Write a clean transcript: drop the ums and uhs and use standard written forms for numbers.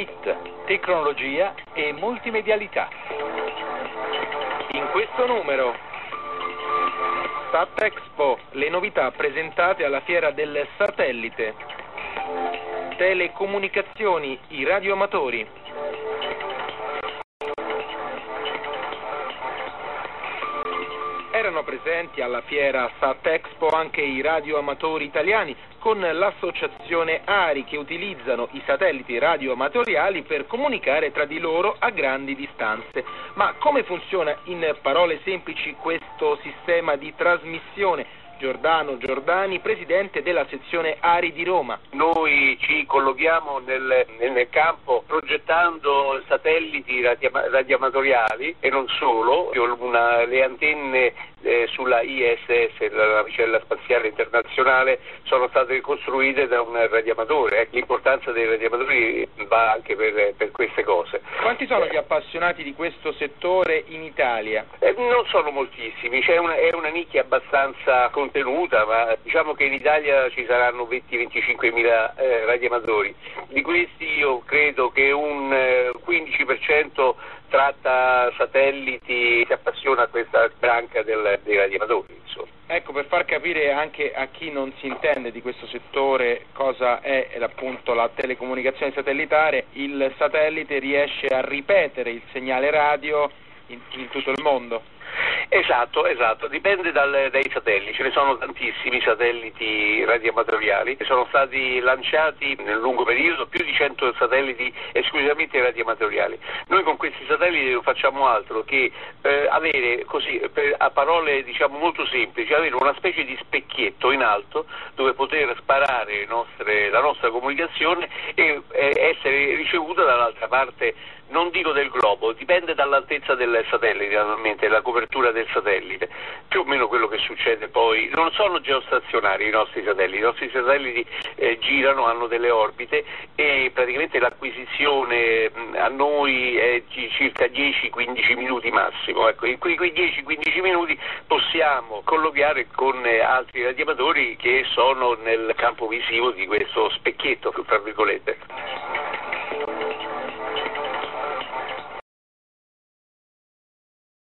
TIT, tecnologia e multimedialità. In questo numero, SatExpo, le novità presentate alla fiera del satellite, telecomunicazioni, i radioamatori. Erano presenti alla fiera SatExpo anche i radioamatori italiani con l'associazione ARI, che utilizzano i satelliti radioamatoriali per comunicare tra di loro a grandi distanze. Ma come funziona in parole semplici questo sistema di trasmissione? Giordano Giordani, presidente della sezione ARI di Roma. Noi ci collochiamo nel campo progettando satelliti radioamatoriali e non solo. Le antenne sulla ISS, la navicella spaziale internazionale, sono state costruite da un radioamatore. L'importanza dei radioamatori va anche per queste cose. Quanti sono gli appassionati di questo settore in Italia? Non sono moltissimi, è una nicchia abbastanza contenuta, ma diciamo che in Italia ci saranno 20-25 mila radioamatori. Di questi io credo che un 15% tratta satelliti, si appassiona a questa branca dei radioamatori, insomma. Ecco, per far capire anche a chi non si intende di questo settore cosa è appunto la telecomunicazione satellitare, il satellite riesce a ripetere il segnale radio in tutto il mondo. Esatto, dipende dai satelliti, ce ne sono tantissimi satelliti radioamatoriali che sono stati lanciati nel lungo periodo, più di 100 satelliti esclusivamente radioamatoriali. Noi con questi satelliti non facciamo altro che avere così, a parole diciamo molto semplici, avere una specie di specchietto in alto dove poter sparare la nostra comunicazione e essere ricevuta dall'altra parte. Non dico del globo, dipende dall'altezza del satellite, naturalmente, la copertura del satellite. Più o meno quello che succede poi, non sono geostazionari i nostri satelliti girano, hanno delle orbite e praticamente l'acquisizione a noi è circa 10-15 minuti massimo. Ecco, in quei 10-15 minuti possiamo colloquiare con altri radioamatori che sono nel campo visivo di questo specchietto, tra virgolette.